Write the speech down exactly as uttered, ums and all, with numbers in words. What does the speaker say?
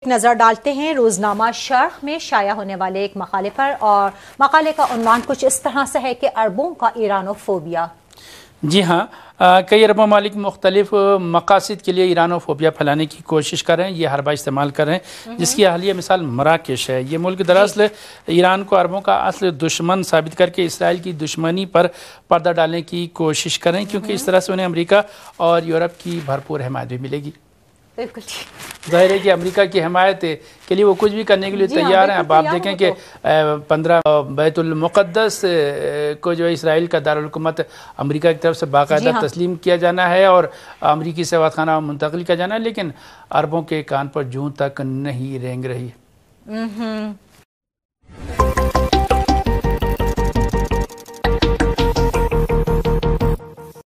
नजर डालते हैं रोजनामा शर्क में शाया होने वाले एक मकाले पर, और मकाले का उन्वान कुछ इस तरह से है कि अरबों का ईरानोफोबिया। जी हाँ, कई अरब ममालिक मुख्तलिफ मकासद के लिए ईरानोफोबिया फैलाने की कोशिश कर रहे हैं, ये हरबा इस्तेमाल कर रहे हैं, जिसकी हालिया मिसाल मराकेश है। ये मुल्क दरअसल ईरान को अरबों का असल दुश्मन साबित करके इसराइल की दुश्मनी पर पर्दा डालने की कोशिश कर रहे हैं, क्योंकि इस तरह से उन्हें अमेरिका और यूरोप की भरपूर हिमायत भी मिलेगी। बिल्कुल जाहिर है कि अमेरिका की हिमायत के लिए वो कुछ भी करने के लिए तैयार हैं। अब आप देखें कि पंद्रह बैतुल मुक़द्दस को जो है इसराइल का दारुल हुकूमत अमेरिका की तरफ से बाकायदा हाँ। तस्लीम किया जाना है और अमेरिकी सवात खाना मुंतकिल किया जाना है, लेकिन अरबों के कान पर जूं तक नहीं रेंग रही।